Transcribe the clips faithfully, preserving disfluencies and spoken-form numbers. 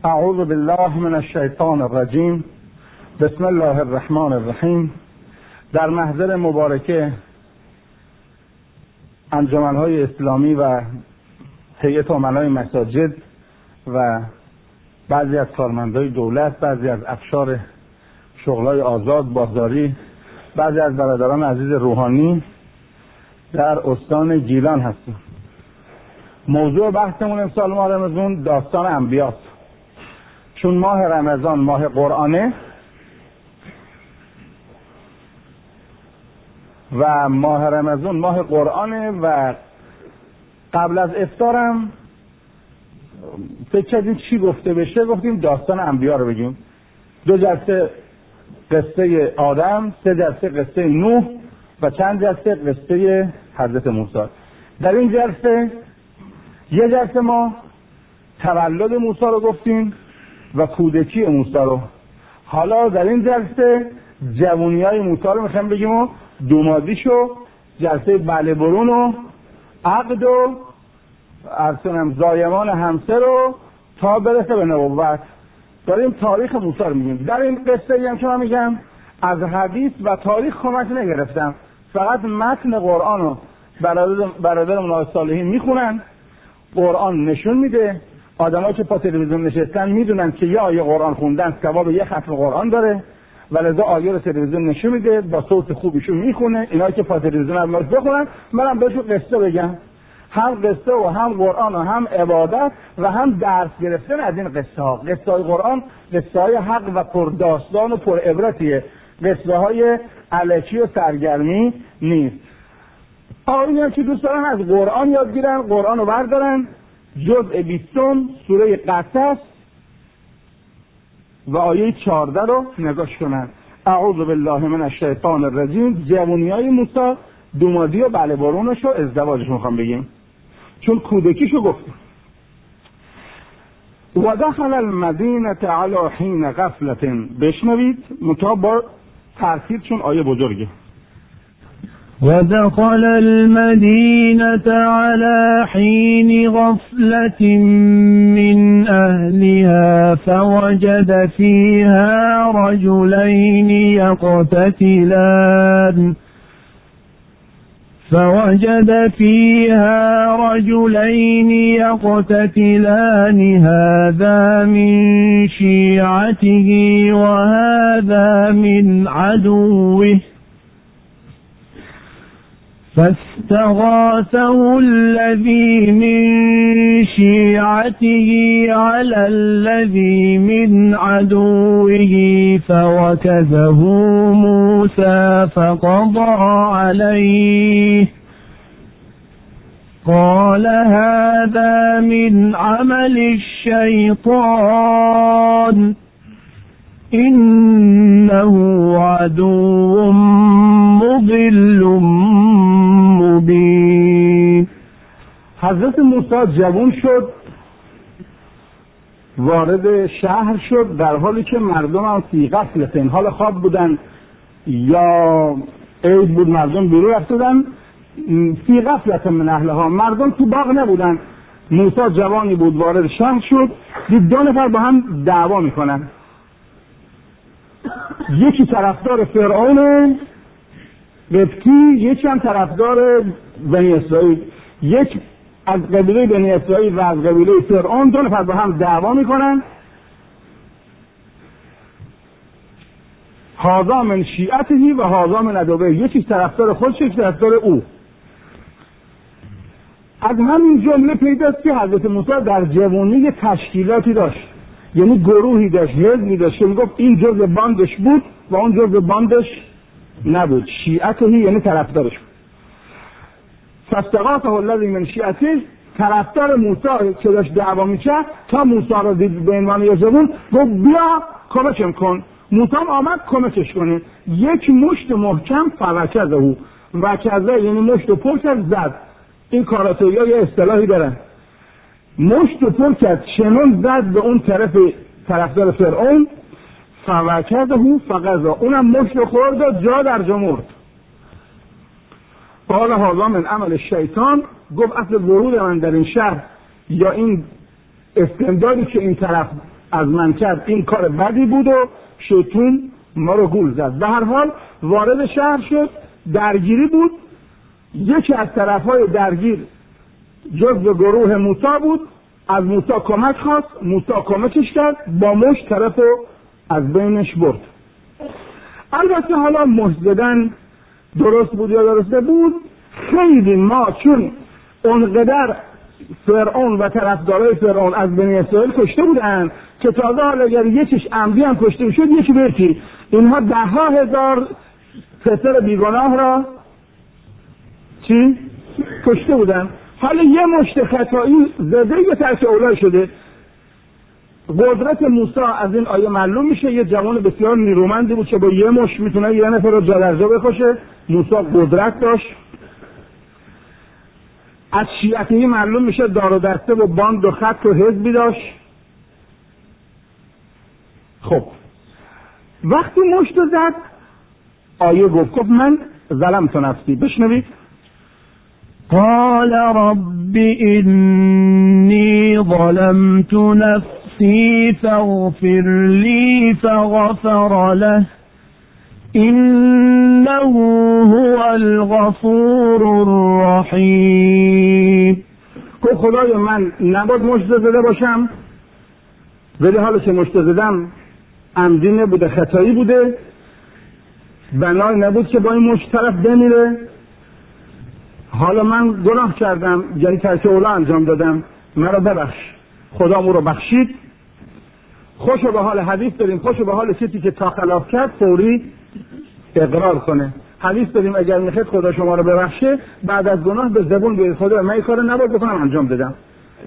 اعوذ بالله من الشیطان الرجیم. بسم الله الرحمن الرحیم. در محضر مبارکه انجمن‌های اسلامی و هیئت امنای مساجد و بعضی از کارمندای دولت، بعضی از افشار شغلای آزاد بازاری، بعضی از برادران عزیز روحانی در استان گیلان هستیم. موضوع بحثمون امسال ماه رمضان داستان انبیاست. چون ماه رمضان ماه قرآنه و ماه رمضان ماه قرآنه و قبل از افطارم فکر کردیم چی گفته بشه، گفتیم داستان انبیا رو بگیم. دو جلسه قصه آدم، سه جلسه قصه نوح و چند جلسه قصه حضرت موسی. در این جلسه یه جلسه ما تولد موسی رو گفتیم و کودکی موسی رو. حالا در این جلسه جوونیای موسی رو میخوایم بگیم و دومادیشو، جلسه بله برون و عقد و ارسنم زایمان همسه رو تا برسه به نبوت. داریم تاریخ موسی رو میگیم. در این قصه هم که من میگم از حدیث و تاریخ کمک نگرفتم، فقط متن قرآن رو برادر برادرمون آقای صالحی میخونن. قرآن نشون میده، آدمایی که پا تلویزیون نشستن میدونن که یه آیه قرآن خوندن ثواب یه ختم قرآن داره، ولذا آیه رو تلویزیون نشون میده، با صوت خوبیشون میخونه. اینا که پا تلویزیون هم بخونن، منم بهشون قصه بگم، هم قصه و هم قرآن و هم عبادت و هم درس گرفتن از این قصه ها. قصه های قرآن قصه های حق و پرداستان و پر عبرتیه، قصه های الکی و سرگرمی نیست. آقایون هم که دوست دارن از قرآن یاد گیرن، قرآن رو بردارن، جزء بیستم سوره قصص و آیه چهارده رو نگاش کنن. اعوذ بالله من الشیطان الرجیم. جوونیای موسی، دومادی و بله برونش و ازدواجش میخوام بگیم، چون کودکیشو گفتیم. و دخل المدینه علی حین غفلة. بشنوید متا با ترتیب چون آیه بزرگه. ودخل المدينة على حين غفلة من أهلها فوجد فيها رجلين يقتتلان فوجد فيها رجلين يقتتلان هذا من شيعته وهذا من عدوه فاستغاثه الذي من شيعته على الذي من عدوه فوكزه موسى فقضى عليه قال هذا من عمل الشيطان إنه عدو مضل مبین. حضرت موسی جوان شد، وارد شهر شد در حالی که مردم هم فی غفلة، حال خواب بودن یا عید بود، مردم بیرون رفتن. فی غفلة من اهلها، مردم تو باغ نبودن. موسی جوانی بود وارد شهر شد، دید دو نفر با هم دعوا میکنن. یکی طرفدار فرعون قبطی، یکی هم طرفدار بنی اسرائیل. یک از قبیله بنی اسرائیل و از قبیله فرعون، دو نفر با هم دعوا میکنن. هذا من شیعته و هذا من عدوه، یکی طرفدار خودش، یکی طرفدار او. از همین جمله پیداست که حضرت موسی در جوانی تشکیلاتی داشت، یعنی گروهی داشت، حزبی داشت که میگفت این جزء باندش بود و اون جزء باندش نبود. شیعته یعنی طرفدارش بود. فاستغاثه الذی من شیعته، طرفدار موسی که داشت دعوا میکرد تا موسی رو دید به عنوان یه جوان، گفت بیا کمکم کن. موسی آمد کمکش کنه. یک مشت محکم فوکزه او، وکزه یعنی مشت و پر کرد، زد. این کاراتویی یه اصطلاحی دارن. مشت و پر کرد، چنون زد به اون طرف طرفدار فرعون. فوکزه او فقضا، اونم مشت خورد و جا در جا مرد. قال هذا من عمل شیطان، گفت اصل ورود من در این شهر یا این استمدادی که این طرف از من کرد این کار بدی بود و شیطون ما رو گول زد. به هر حال وارد شهر شد، درگیری بود. یکی از طرفهای درگیر جزو گروه موسی بود، از موسی کمک خواست، موسی کمکش کرد، با مشت طرف رو از بینش برد. البته حالا مشت زدن درست بود یا درست بود، خیلی ما چون اونقدر فرعون و طرفدارای فرعون از بنی اسرائیل کشته بودن که تازه حالا اگر یکیش عمدی هم کشته شد یکی برکی، اینها ده ها هزار پسر بیگناه را چی؟ کشته بودن. حالا یه مشت خطایی زده یه ترک اولای شده. قدرت موسی از این آیه معلوم میشه، یه جوان بسیار نیرومندی بود که با یه مشت میتونه یه نفر رو جا در جا بکشه. موسی قدرت داشت. از شیعتی معلوم میشه دار و دسته و باند و خط و حزبی داشت. خب وقتی مشت زد آیه گفت گفت من ظلمت نفسی. بشنوید. قال رب إني ظلمت نفسي فاغفر لي فغفر له إنه هو الغفور الرحیم. گفت خدای من نباید مشت زده باشم، ولی حالا که مشت زدم عمدی نبوده، خطایی بوده، بنای نبود که با این مشت طرف بمیره. حالا من گناه کردم، یعنی ترک اولا انجام دادم، مرا ببخش. خدا مو رو بخشید. خوشو به حال حدیث داریم، خوشو به حال کسی که تا خلاف کرد فوری اقرار کنه. حدیث داریم اگر میخواید خدا شما رو ببخشه بعد از گناه به زبون بیارید خدا من این کارو نباید بکنم انجام دادم.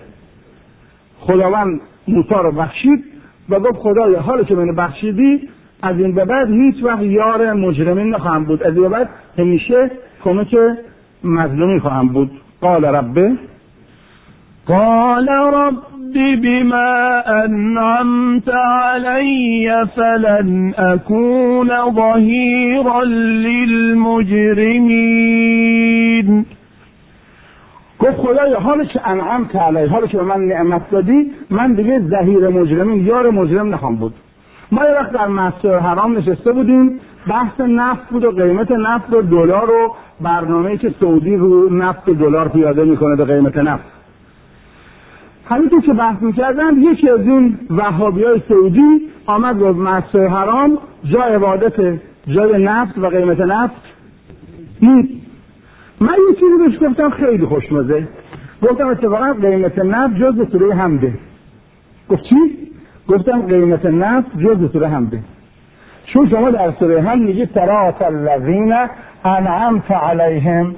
خداوند موسی رو بخشید و گفت خدایا حالا که منو بخشیدی از این به بعد هیچ وقت یار مجرمین نخواهم بود، از این به بعد همیشه کمک مظلومی خواهم بود. قال ربه قال رب بما أنعمت علي فلن أكون ظهيرا للمجرمين. گفت خدایا حالا که انعمت علی، حالا که به من نعمت دادی من دیگه ظهیر مجرمین، یار مجرم نخواهم بود. ما یه وقت در مسجد حرام نشسته بودیم، بحث نفت بود و قیمت نفت و دلار و برنامه‌ای که سعودی رو نفت و دلار پیاده میکنه به قیمت نفت. همینطور که بحث میکردن یکی از این وهابیای سعودی آمد و مسجد حرام جا عبادت، جای نفت و قیمت نفت نیست. من یه چیزی بهش گفتم خیلی خوشمزه، گفتم اتفاقا قیمت نفت جزء سوره حمده. گفت چی؟ گفتم قیمت نفت جزء سوره حمده، چون شما در سوره حمد میگید صراط الذین انعمت علیهم.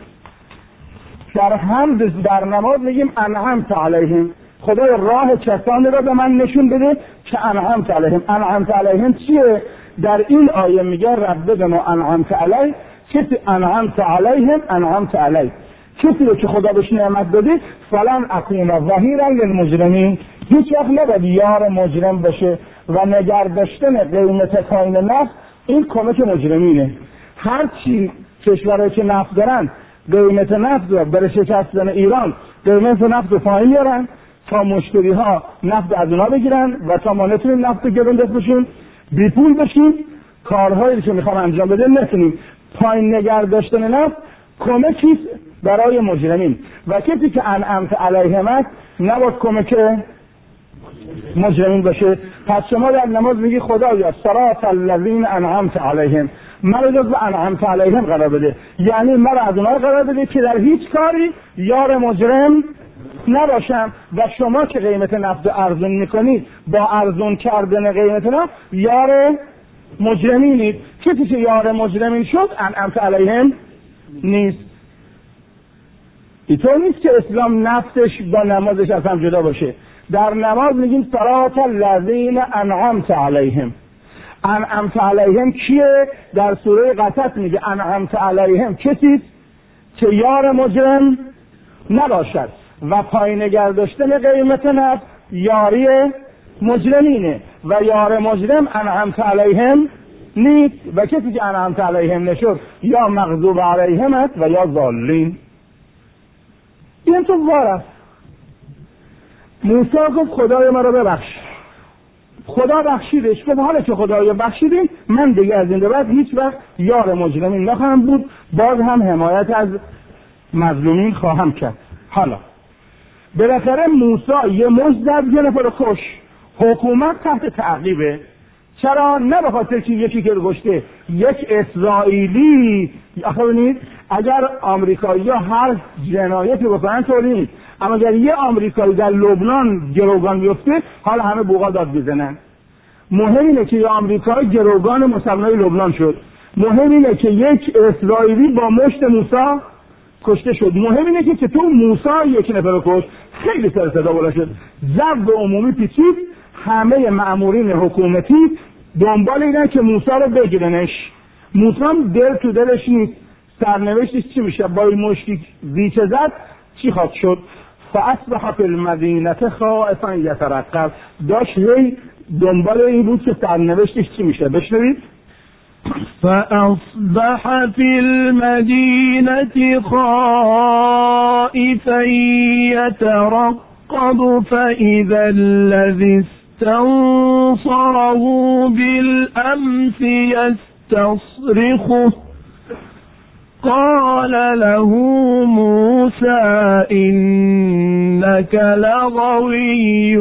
در حمد در نماز میگیم انعمت علیهم، خدای راه کسانی را به من نشون بده که انعمت علیهم. انعمت علیهم چیه؟ در این آیه میگه رب بما انعمت علی، کسی انعمت علیهم انعمت علی، کسی رو که خدا بهش نعمت داده فلان اکون ظهیرا للمجرمین، هیچ وقت نباید یار مجرم بشه و نگرداشتن قیمت پایین نفت این کمک مجرمینه. هر چی کشورهایی که نفت دارن قیمت نفت رو برای شکستن ایران قیمت نفت رو پایین میارن تا مشتری ها نفت از اونا بگیرن و تا ما نتونیم نفت گرون دست بشیم بی پول بشیم، کارهایی که میخوام انجام بده نتونیم. پایین نگه داشتن نفت کمکی برای مجرمین و کسی که انعمت علیهم است نباید کمک مجرمین باشه. پس شما در نماز میگی خدایا صراط الذین انعمت علیهم، مرا جز به انعمت علیهم قرار بده، یعنی مرا از اونها قرار بده که در هیچ کاری یار مجرم نباشم و شما که قیمت نفت ارزون میکنید با ارزون کردن قیمت نفت یار مجرمینید. کسی که یار مجرمین شد انعمت علیهم نیست. اینطور نیست که اسلام نفتش با نمازش از هم جدا باشه. در نماز میگیم صراط الذین انعمت علیهم. انعمت علیهم کیه؟ در سوره قصص میگه انعمت علیهم کسی که یار مجرم نباشد و پایین نگه داشتن قیمت نفت یاری مجرمینه و یار مجرم انعمت علیهم نیست و کسی که انعمت علیهم نشد یا مغضوب علیهم است و یا ضالین. این تو وارد موسی گفت خدای مرا ببخش. خدا بخشیدش. گفت حالا که خدایا بخشیدین من دیگه از این به بعد هیچ وقت یار مجرمین نخواهم بود، باز هم حمایت از مظلومین خواهم کرد. حالا بالاخره موسی یه مشت زد یه نفر رو کش. حکومت تحت تعقیبه. چرا؟ نه به خاطر که یکی که رو کشته یک اسرائیلی. آخه ببینید اگر آمریکایی‌ها هر جنایتی بکنن طوری نیست، اما اگر یه آمریکایی در لبنان گروگان بیفته حالا همه بوقا داد بزنن. مهم اینه که یه آمریکایی گروگان مسلمانای لبنان شد، مهم اینه که یک اسرائیلی با مشت موسی کشته شد، مهم اینه که تو موسی یک نفر رو کشت. خیلی سر صدا بلند شد، ضرب عمومی پیچید، همه مأمورین حکومتی دنبال اینن که موسی رو بگیرنش. موسی هم دل تو دلش نیست، سرنوشتش چی میشه؟ با این مشتی زیچه زد چی خواهد شد؟ فاصبح فی المدینه خائفا یترقب. داشت هی دنبال این بود که سرنوشتش چی میشه. بشنوید. فأصبح في المدينة خائفا يترقب فإذا الذي استنصره بالأمس يستصرخه قال له موسى إنك لغوي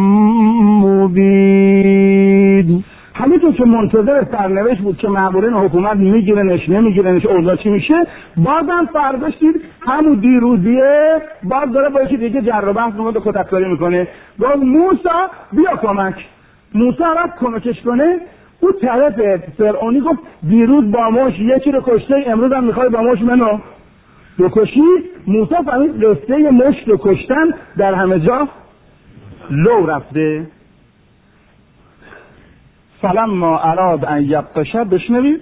مبين. همینطور که منتظر سرنوشت بود که مأمورین حکومت میگیرنش نمیگیرنش اوضاع چی میشه، بازم فرداش دید همون دیروزیه باز داره با یکی دیگه جر و بحث میکنه، کتککاری میکنه. گفت موسی بیا کمک. موسی رفت کمکش کنه. اون طرف فرعونی گفت دیروز با ماش یکی رو کشته، امروز هم میخوای با ماش منو بکشی. موسی فهمید قصه مشت رو کشتن در همه جا لو رفته. فلما اراد ان یبطش. بشنوید.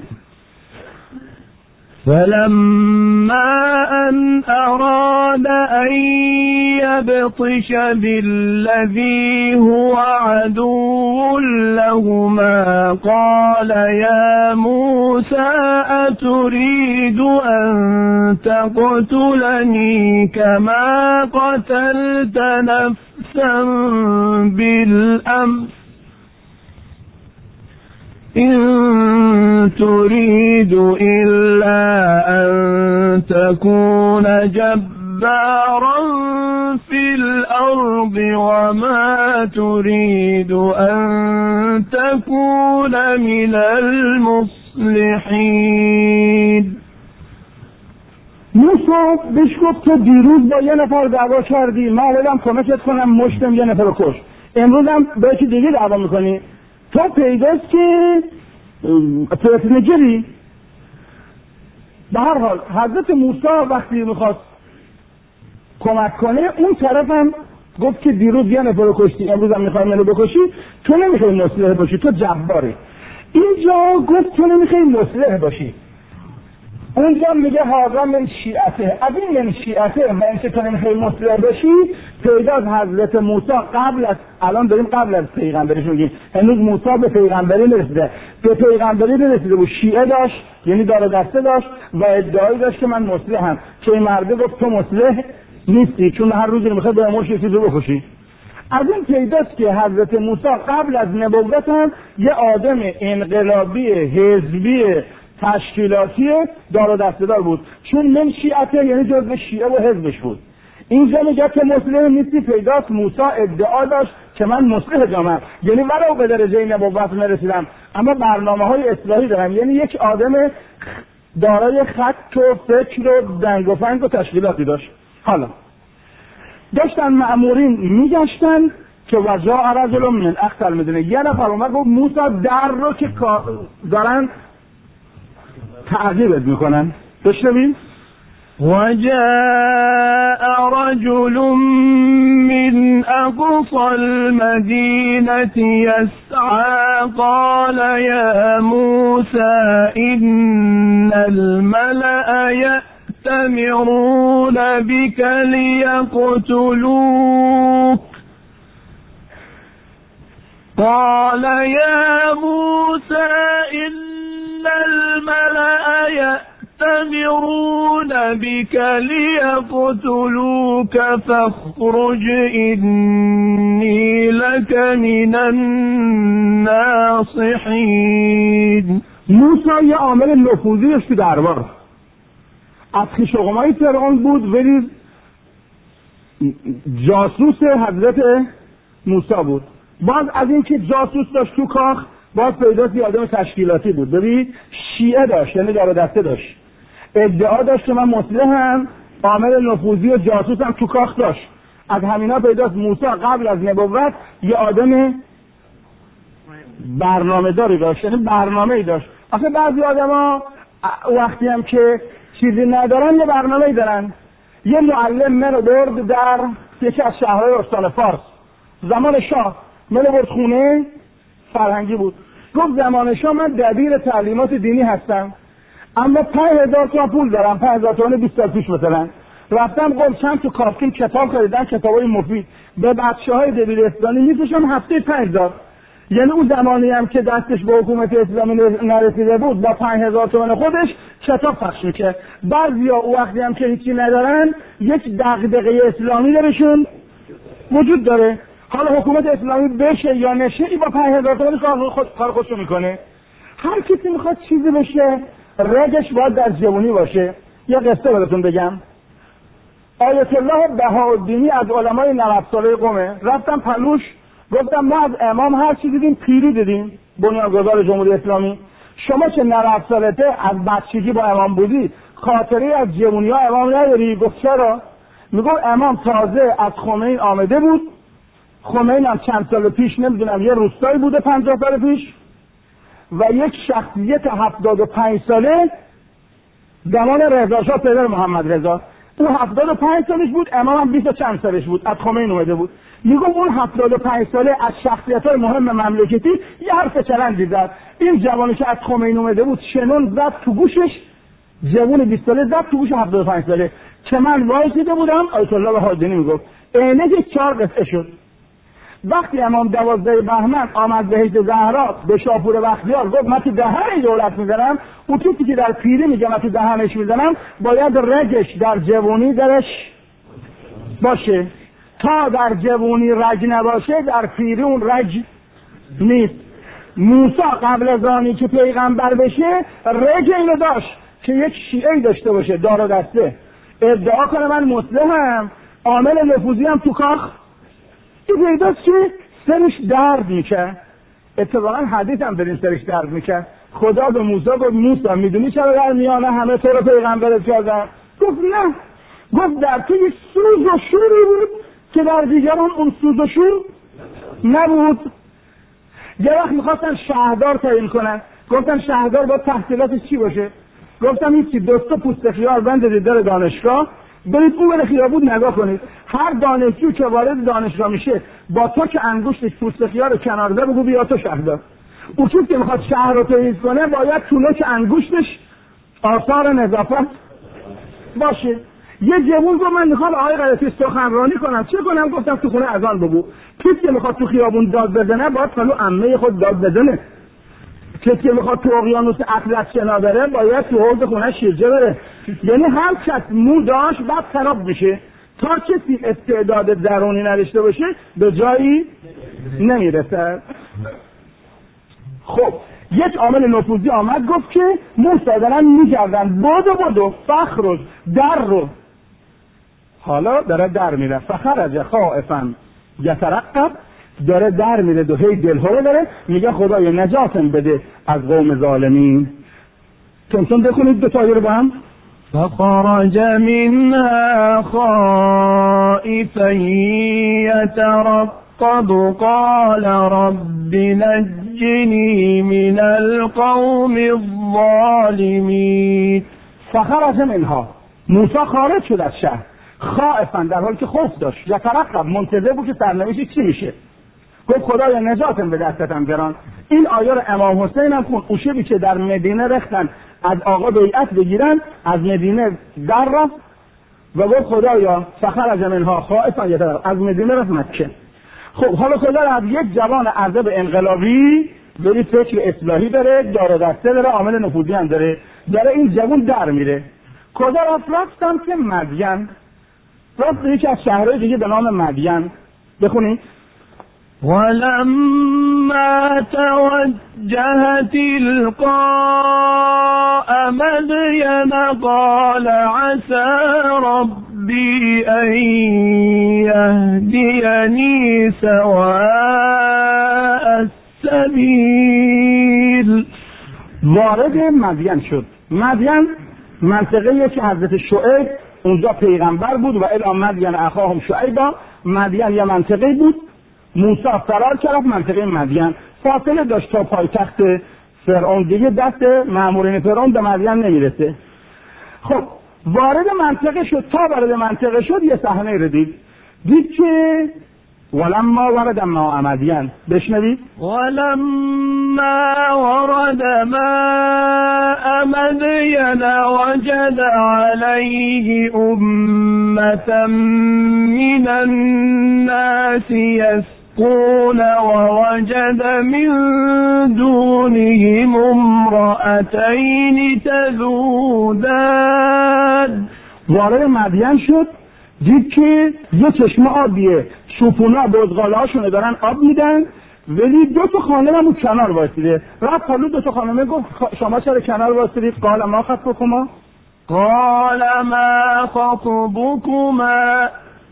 فلما ان اراد ان یبطش بالذی هو عدو لهما قال یا موسی اتريد ان تقتلنی كما قتلت نفسا بالامس إن تريد إلا أن تكون جبارا في الأرض وما تريد أن تكون من المصلحين. موسی بهش گفت تو دیروز با یه نفر دعوا کردی، من اومدم کمکت کنم مشتم یه نفر رو کش، امروز هم با یکی دیگه دعوا میکنی. تو پیداست که پرتنگری. به هر حال حضرت موسی وقتی میخواست کمک کنه اون طرف هم گفت که دیروز یه نفر رو کشتی، امروز هم میخوای منو بکشی، تو نمیخوای مصلح باشی، تو جباری. اینجا گفت تو نمیخوای مصلح باشی، اونجا میگه هاذا من شیعته. از این من شیعته من که تو نمیخوای مصلح باشی پیداست حضرت موسی قبل از، الان داریم قبل از پیغمبریش میگیم، هنوز موسی به پیغمبری نرسیده، به پیغمبری نرسیده بود، شیعه داشت یعنی دار دسته داشت و ادعایی داشت که من مصلحم، که این مرده گفت تو مصلح نیستی چون هر روزی میخواد به امور چیزی رو بکشی. از این پیداست که حضرت موسی قبل از نبوت هم یه آدم انقلابی حزبی تشکیلاتی دار و دسته‌دار بود، چون من شیعته یعنی جزء شیعه و حزبش بود. اینجا میگه که مصلح نیستی، پیداست موسی ادعا داشت که من مصلح جامعه، یعنی ولو به درجه نبوت نرسیدم اما برنامه های اصلاحی دارم، یعنی یک آدم دارای خط و فکر و دنگ و فنگ و تشکیلاتی داشت. حالا داشتن مأمورین میگشتن که وجاء رجل من اقصی المدینه، یه نفر اومد گفت موسی در رو که دارن تعقیبت میکنن. بشنویم. وجاء رجل من اقصى المدينة يسعى قال يا موسى إن الملأ يأتمرون بك ليقتلوك قال يا موسى إن الملأ يأتمرون يأتمرون بك ليقتلوك فاخرج إني لك من الناصحين. موسی یه عامل نفوذی داشت تو دربار، از خویشاوندای فرعون بود ولی جاسوس حضرت موسی بود. باز از این که جاسوس داشت تو کاخ، باز پیداست یه آدم تشکیلاتی بود. ببین شیعه داشت، یعنی دار و دسته داشت، ادعا داشت که من مسلحم، عامل نفوذی و جاسوسم تو کاخ داشت. از همینا پیداست موسی قبل از نبوت یه آدم برنامه داری داشت، یعنی برنامه ای داشت. آخه بعضی آدم ها وقتی هم که چیزی ندارن یه برنامه ای دارن. یه معلم منو برد در یکی از شهرهای استان فارس زمان شاه، منو برد خونه، فرهنگی بود، گفت زمان شاه من دبیر تعلیمات دینی هستم اما پنج هزار تومان پول دارم، پنج هزار تومان بیست سال پیش مثلا رفتم گفت چند تو کافکین کتاب خریدن، کتابای مفید به بچه های دبیر اسلامی میفروشم هفته پنج هزار. یعنی اون زمانی هم که دستش به حکومت اسلامی نرسیده بود با پنج هزار تومان خودش کتاب پخش میکرد. بعضیا او وقتی هم که هیچی ندارن یک دغدغه اسلامی درشون وجود داره، حالا حکومت اسلامی بشه یا نشه ای با پنج هزار تومان کار خود کار خودشو میکنه. هر کسی میخواد چیزی بشه رگش باید در جوانی باشه. یه قصه براتون بگم. آیت الله بهاءالدینی از علمای نود ساله قمه، رفتم پلوش گفتم ما از امام هر چی دیدیم پیری دیدیم، بنیانگذار جمهوری اسلامی، شما که نود سالته از بچگی با امام بودی خاطره از جوانی ها امام نداری؟ گفت چرا؟ میگفت امام تازه از خمین آمده بود، خمین هم چند سال پیش نمیدونم یه روستایی بوده پنجاه سال پیش و یک شخصیت هفتاد و پنج ساله زمان رضا شاه پدر محمد رضا، اون هفتاد و پنج سالش بود، امام هم بیست و چند سالش بود، از خمین اومده بود. میگم اون هفتاد و پنج ساله از شخصیت‌های مهم مملکتی یه حرف چرندی زد. این جوانی که از خمین اومده بود شنون زد تو گوشش، جوان بیست ساله زد تو گوش هفتاد و پنج ساله که من وایسیده بودم. آیت الله بهاءالدینی میگفت عینه یک چهار قطعه شد. وقتی امام دوازده بهمن آمد به حیط زهرا به شاپور بختیار گفت من تو دهن دولت میزنم، اون کسی که در پیری میگه من تو دهنش میزنم باید رگش در جوانی درش باشه، تا در جوانی رج نباشه در پیری اون رج نیست. موسی قبل از آنی که پیغمبر بشه رج اینو داشت که یک شیعه داشته باشه دار و دسته، ادعا کنه من مسلحم، عامل نفوذی هم تو کاخ. این پیداست که سرش درد میکرد. اتفاقا حدیث هم در این سرش درد میکرد. خدا به موسی گفت موسی میدونی چرا در میانه همه تو رو پیغمبرت کردن؟ گفت نه. گفت در تو یک سوز و شوری بود که در دیگران اون سوز و شور نبود. یه وقت میخواستن شهردار تعیین کنن، گفتن شهردار باید تحصیلاتش چی باشه؟ گفتم هیچی، دوستا پوست خیار بندید در دانشگاه، برید اون بر خیابون نگاه کنید، هر دانشجو که وارد دانشگاه میشه با تو که انگشتش پوست خیار رو کنار ده بگو بیا تو شهردار. اون کسی که میخواد شهر رو تعیین کنه باید تو که انگشتش آثار نظافت باشه. یه جوون گفت من میخوام آقای غلطی سخنرانی کنم، چه کنم؟ گفتم تو خونه اذان بگو. کسی که میخواد تو خیابون داد بزنه باید پلو عمه خود داد بزنه. کسی که میخواد تو اقیانوس اطلس شنا بره باید تو حوض خونه شیرجه بره. یعنی هر کس مو داشت بعد خراب میشه. تا کسی استعداد درونی نداشته باشه به جایی نمیرسه. خب یک عامل نفوذی آمد گفت که موسی دارن میگردن بادو بادو فخرج در رو، حالا داره در میره، فخرج خائفا یترقب، داره در میره دو هی دلها رو داره میگه خدایا نجاتم بده از قوم ظالمین. تونتون بخونید دو تایی رو با هم. فخرج منها خائفا یترقب قال رب نجنی من القوم الظالمین. فخرج منها، موسی خارج شد از شهر خائفا، در حالی که خوف داشت، یترقب، منتظر بود که سرنوشت چی میشه. گفت خدایا نجاتم به دستتم گران. این آیه رو امام حسین هم خون، اوشبی که در مدینه رختن از آقا بیعت بگیرن، از مدینه در رفت و گفت خدایا فخرج منها خائفا یترقب، از مدینه رفت مکه. خب حالا خدا از یک جوان عرضه به انقلابی ولی فکر اصلاحی داره، داره دسته داره، عامل نفوذی هم داره. داره این جوون در میره. کجا رفت؟ رفتم که مدین، رفت یکی از شهرهای دیگه به نام مدین. بخونید. ولما توجه تلقاء مدين قال عسى ربي أن يهديني سواء السبيل. وارد مدین شد. مدین منطقه که حضرت شعیب اونجا پیغمبر بود و الی مدین اخاهم شعیبا. مدین یه منطقه بود. موسی فرار کرد منطقه مدین، فاصله داشت تا پایتخت فرعون، دیگه دست مامورین فرعون به مدین نمیرسه. خب وارد منطقه شد. تا وارد منطقه شد یه صحنه رو دید. دید که ولما ورد ماء مدین. بشنوید. ولما ورد ماء مدین وجد علیه امة من الناس يسقون ووجد من دونهم امرأتين تذودان. وارد مدین شد، دید که یه چشمه آبیه، شوپونا بزغاله هاشونه دارن آب میدن، ولی دو تا خانم هم کنار واسیده. رفت حالا دو تا خانمه گفت شما چرا کنار واسیدید؟ قال ما خطبكما، قال ما خطبكما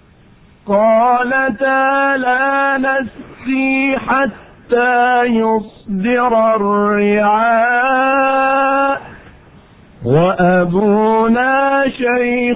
قالتا لا نسقي حتى يصدر الرعاء وأبونا شيخ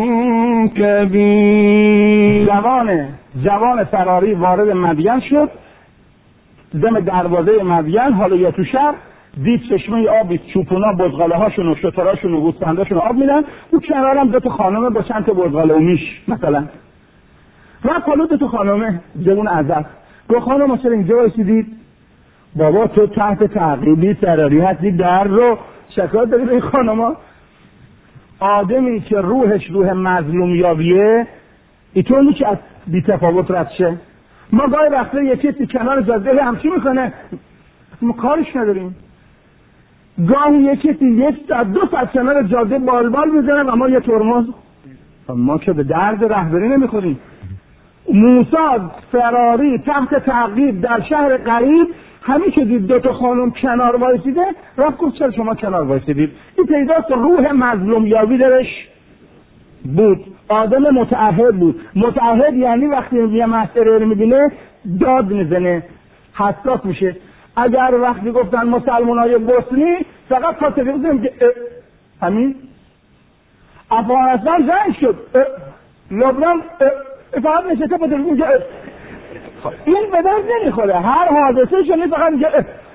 كبير. جوان جوان فراری وارد مدین شد. دم دروازه مدین حالا یا تو شهر دید چشمه آبی، چوپونا بزغاله هاشون و شتراشون و گوسفنداشون آب میدن. اون کنارم دو تا خانمه با چند تا بزغاله و میش مثلا. رفت حالا دو تا خانمه جوون عزت گفت خانم چرا اینجا وایسیدید؟ بابا تو تحت تعقیبی فراری هستی، در رو شکایت داری به این خانما؟ آدمی که روحش روح مظلومیابیه اینطور که از بی تفاوت رد شه. ما گاهی وقتا یکی کسی کنار جاده همچی میکنه ما کارش نداریم. گاهی یکی کسی یک ساعت دو ساعت کنار جاده بالبال میزنه و ما یه ترمز. ما که به درد رهبری نمیخوریم. موسی فراری تحت تعقیب در شهر غریب، همین که دید دو تا خانم کنار وایسیده رفت گفت چرا شما کنار وایسیدید؟ این پیداست روح مظلوم یابی درش بود. آدم متعهد بود. متعهد یعنی وقتی یه مسئله رو میبینه داد میزنه، حساس میشه. اگر وقتی گفتن مسلمانای بوسنی فقط خاطر بزنیم که همین افغانستان زنگ شد، لبنان فقط نشسته با تلفن که این به درد نمیخوره. هر حادثه شنید فقط میگه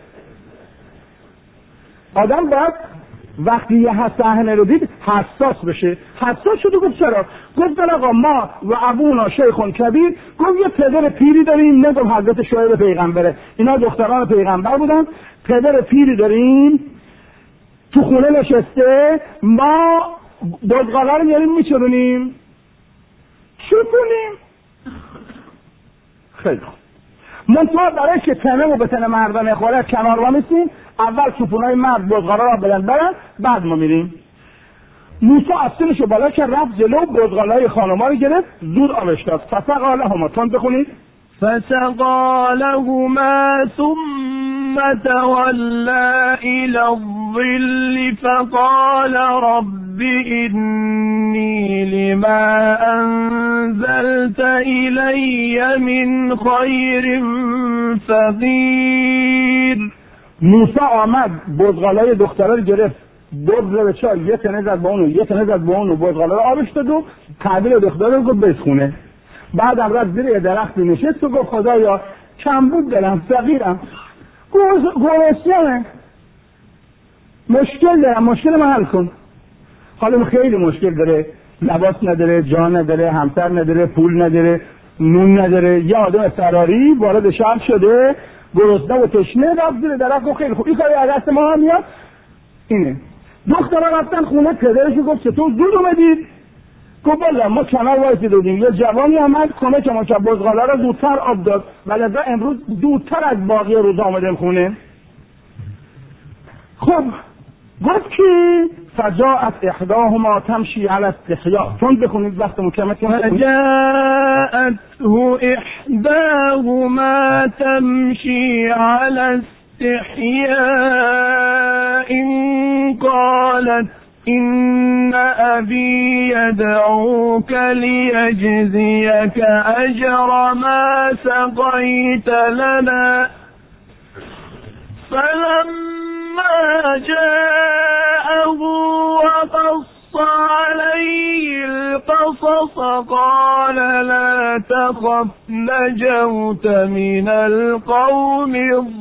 آدم باید وقتی یه صحنه رو دید حساس بشه. حساس شد و گفت چرا؟ گفتن آقا ما و ابونا شیخ کبیر. گفت یه پدر پیری داریم، نگم حضرت شعیب پیغمبره، اینا دختران پیغمبر بودن. پدر پیری داریم تو خونه نشسته، ما بزغاله رو میاریم میچرونیم چی کنیم؟ خیلی خوب. منطقه برای که تنه و به تنه مردانه خوره کنار وامیستیم، اول سپونای مرد بزغاله را بدن برن، بعد ما میریم. موسی اصلشو بالا که رفت جلو، بزغاله های خانوما رو گرفت، زود آبش داد. فسقا لهما، تون بخونید. فسقا لهما ثم تولى إلى الظل فقال رب إني لما أنزلت إلي من خير فقير. موسی آمد بزغاله دختره رو گرفت، بزغاله به چای، یه تنه زد با اونو، یه تنه زد با اونو، بزغاله رو آبش داد و تعبیر دختره رو گفت بسخونه. بعدم رفت زیر یه درختی نشست و گفت خدایا کمبود دلم، فقیرم، گرسنه‌ام، مشکل دارم، مشکل من حل کن. حالا خیلی مشکل داره، لباس نداره، جا نداره، همسر نداره، پول نداره، نون نداره. یه آدم فراری وارد شهر شده، گرسنه و تشنه، رفت زیر درخت و خیلی خوب این کاری از دست ما هم میاد. اینه دخترها رفتن خونه، پدرش گفت چطور زود اومدید؟ گفت والا ما کنار وایسی دادیم، یه جوانی آمد کمک ما که بزغاله رو زودتر آب داد، ولی امروز زودتر از باقی روز آمدیم خونه. خب گفت که فجاءت احداهما تمشی علی استحیاء. چون بخونید وقت مکمت کنید. فجاءته احداهما تمشی علی استحیاء قالت إن أبي يدعوك ليجزيك أجر ما سقيت لنا. فلما جاءه وقص عليه القصص قال لا تخف نجوت من القوم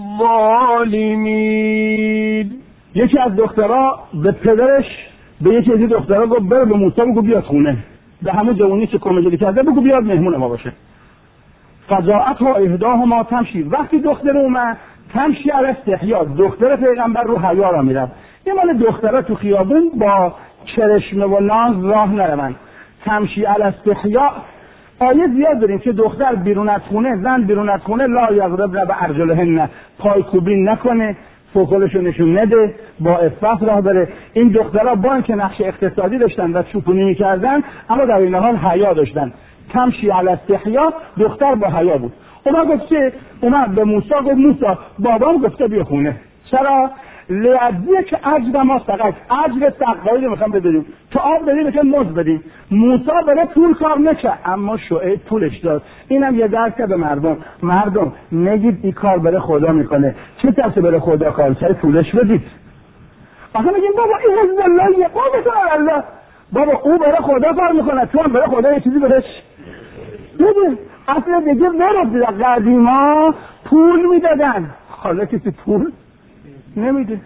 الظالمين. یکی از دخترها به پدرش به یکی از دخترها گفت بره به موسی بگو بیاد خونه، به همون جوونی که کمدی کرده بگو بیاد مهمون ما باشه. فجاءتها احداهما تمشی. وقتی دختر اومد تمشی علی استحیاء، دختر پیغمبر رو حیا را میرفت. این مال دخترها تو خیابون با چرشمه و ناز راه نروند. تمشی علی استحیاء آیه زیاد داریم که دختر بیرون از خونه، زن بیرون از خونه لا یضربن بارجلهن، پای کوبی نکنه، فوکلشو نشون نده، با عفت راه بره. این دخترها با اینکه نقش اقتصادی داشتن و چوپونی میکردن اما در این حال حیا داشتن. تمشی علی استحیاء، دختر با حیا بود. اومد گفت که اومد به موسی گفت موسی بابام گفته بیا خونه. چرا؟ لیعجزیه که اجر ما سقیت، اجر سقایی رو میخوام بدیم، تو آب بدیم میخوام مزد بدیم. موسی بره پول کار نکرد اما شعیب پولش داد. اینم یه درس به مردم، مردم نگید این کار بره خدا میکنه، چه کسی بره خدا کار کنه پولش بدید. آخه میگیم بابا این حزب الله یه قومتون الله، بابا او بره خدا کار میکنه، تو هم بره خدا یه چیزی بهش بده. اصلا دیگه نرفت در قدیما پول میدادن، حالا کسی پول نمیده،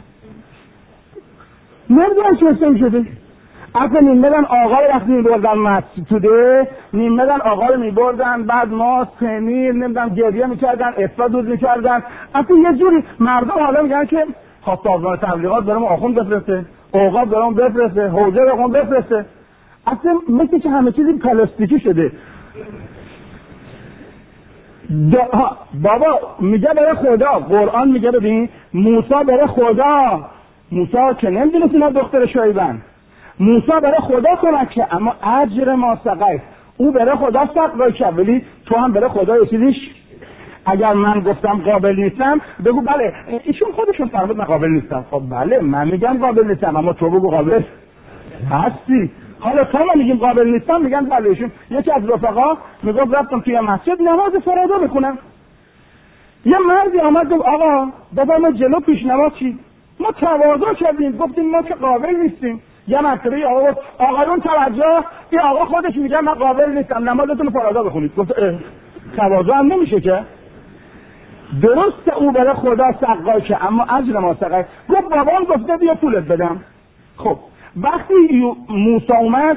نمیدونم چه اسم شده. اصلا نیمدن آقا رو وقتی میبردن مسجده، نیمدن آقا رو میبردن بعد ما سنیر نمیدونم گریه میکردن، اصلا دود میکردن. اصلا یه جوری مردم حالا میگن که خواست آقا تبلیغات برام آخون بفرسته، اوقاب برام بفرسته، حوزه برام بفرسته. اصلا مثل که همه چیزی پلاستیکی شده. بابا میگه بره خدا، قرآن میگه ببین موسی بره خدا، موسی که نمیدونست اینا دختر شعیبن، موسی بره خدا کمک که اما اجر ما سقیت، او بره خدا سقای که، ولی تو هم بره خدا یه چیزیش. اگر من گفتم قابل نیستم بگو بله ایشون خودشون فرمود من قابل نیستم. خب بله من میگم قابل نیستم اما تو بگو قابل هستی. حالا تا ما میگیم قابل نیستم میگن بله ایشون. یکی از رفقا میگفت رفتم توی مسجد نماز فردا بخونم، یه مردی آمد گفت آقا بابا ما جلو پیش نماز چی؟ ما تواضع کردیم گفتیم ما که قابل نیستیم. یه مرتبه آقا گفت آقایون توجه، این آقا خودش میگه من قابل نیستم نمازتون فردا بخونید. گفت تواضع هم نمیشه که. درست او برای خدا سقای که اما اجر ما سقای. گفت بابام گفته بیا پولت بدم. خب وقتی موسی اومد،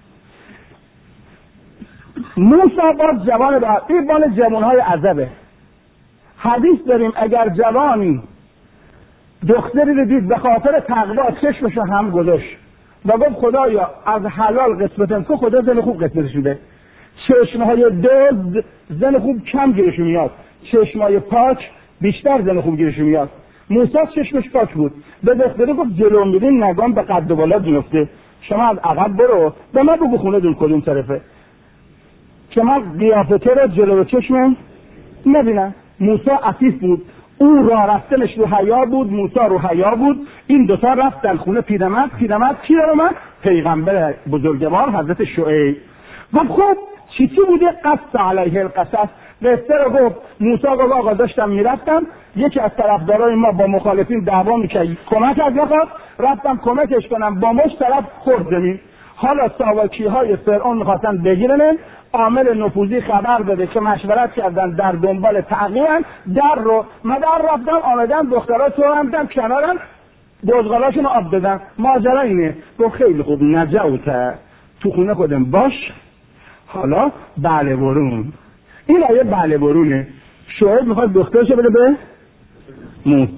موسی باز جوان بعد این بال جوانهای عذبه. حدیث داریم اگر جوانی دختری رو دید به خاطر تقوا چشمشو هم گذاشت و گفت خدایا از حلال قسمتم که خدا زن خوب قسمتش میده. چشمهای دزد زن خوب کم گیرش میاد، چشمهای پاک بیشتر زن خوب گیرش میاد. موسی چشمش پاک بود، به دختره گفت جلو میرین نگام به قد و بالا میفته، شما از عقب برو به من بگو خونه دون کدوم طرفه که من قیافته رو جلو چشمم نبینم. موسی عفیف بود، او راه رفتنش رو حیا بود، موسی رو حیا بود. این دوتا رفتن خونه پیرمرد. پیرمرد کی رو من؟ پیغمبر بزرگوار حضرت شعیب. گفت خب چی چی بوده؟ قص علیه القصص. قصه رو گفت. موسی گفت آقا داشتم میرفتم، یکی از طرفدارای ما با مخالفین دعوا میکرد، کمک از نخواست، رفتم کمکش کنم، با مش طرف خورد زمین. حالا ساواکی های فرعون میخواستن بگیرن، عامل نفوذی خبر بده که مشورت کردن در دنبال تعقیبن در رو من در رفتم آمدن دخترها تو هم دم کنارم بزغالاشون آب دادن. ماجرا اینه. گفت خیلی خوب نجوته تو خونه خودم باش. حالا بله برون. این آیه بله برونه. شعیب میخواد دخترش بده به موسی.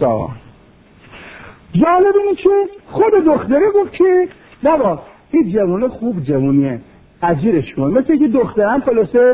جالب اینه که خود دختره گفت که نبا این جوانه خوب جوانیه اجیرش کن. مثل که دخترم خلاصه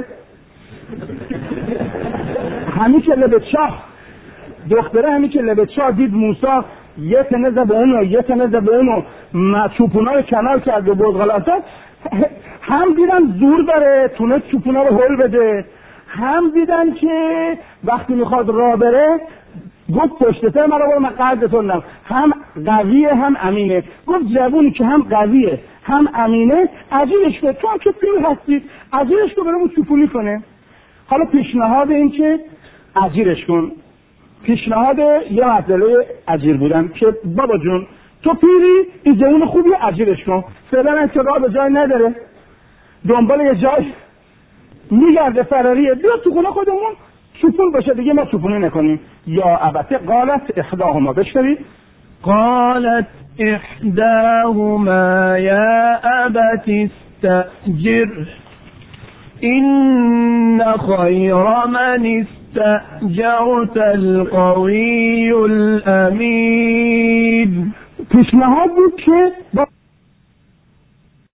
همین که لبه چاه دختره همین که لبه چاه دید موسی یه تنه زد به اونو یه تنه زد به اونو چوپونا رو کنار کرد و بزغالاتا. هم دیدن زور داره تونه چوپونا رو هل بده، هم دیدن که وقتی میخواد راه بره گفت پشت سر من رو برو من قدرتون دم. هم قویه هم امینه. گفت جوونی که هم قویه هم امینه عجیبش کنه، تو هم که پیر هستی عجیبش کن برامون چوپونی کنه. حالا پیشنهاد این که عجیرش کن، پیشنهاد یه مسئله عجیر بودن که بابا جون تو پیری این جوون خوبی عجیرش کن، فعلا این که راه به جای نداره دنبال یه جای میگرده فراریه، بیا تو خونه خودمون چوپون باشه دیگه ما چوپونی نکنیم. یا البته قالت احداهما، بشنوید قالت احداهما یا ابت استأجر این خیر من استأجرت القوی الامین. پیشنهاد بود که با